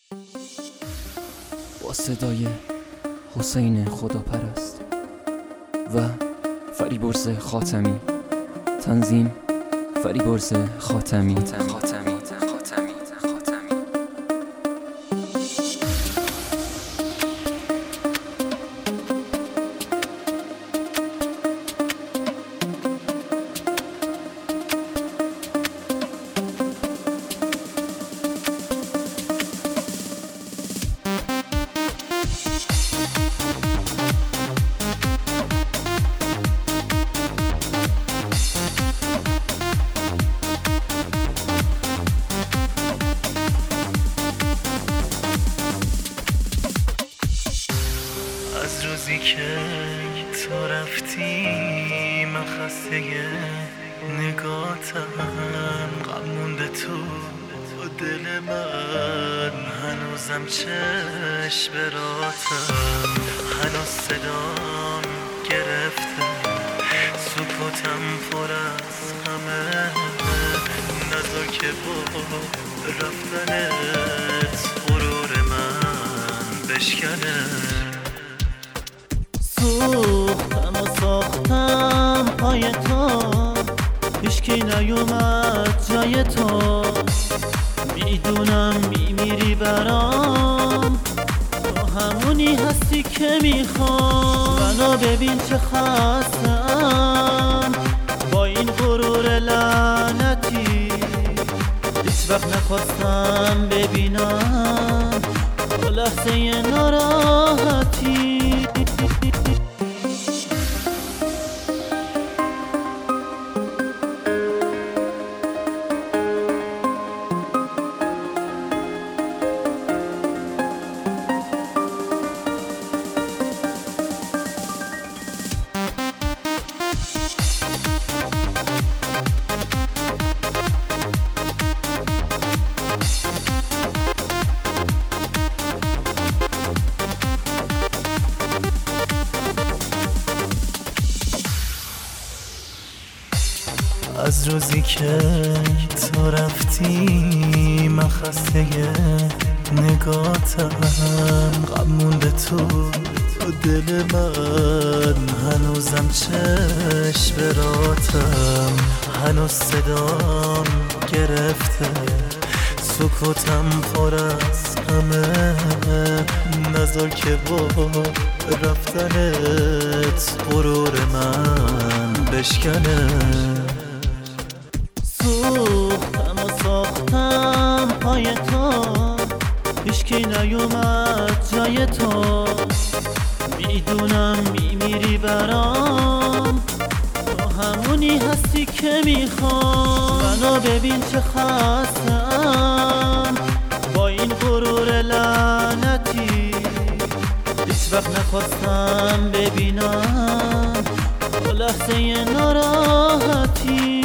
با صدای حسین خداپرست و فریبرز خاتمی، تنظیم فریبرز خاتمی. از روزی که تو رفتی من خسته نگاتم، غم مونده تو دل من، هنوزم چشم براتم، هنوز صدام گرفته، سکوتم پر از همه، نذار که با رفتنت غرور من بشکنه. سوختم و ساختم پای تو، هیچکی نیومد جای تو، میدونم میمیری برام، تو همونی هستی که میخوام. منو ببین چه خستم با این غرور لعنتی، هیچ وقت نخواستم ببینم تو لحظه ناراحتی. از روزی که تو رفتی من خسته نگاتم، غم مونده تو دل من، هنوزم چشم براتم، هنوز صدام گرفته، سکوتم پر از همه، نذار که با رفتنت غرور من بشکنه. سوختم و ساختم پای تو، هیچکی نیومد جای تو، میدونم میمیری برام، تو همونی هستی که میخوام. منو ببین چه خستم با این غرور لعنتی، هیچ وقت نخواستم ببینم تو لحظه ناراحتی.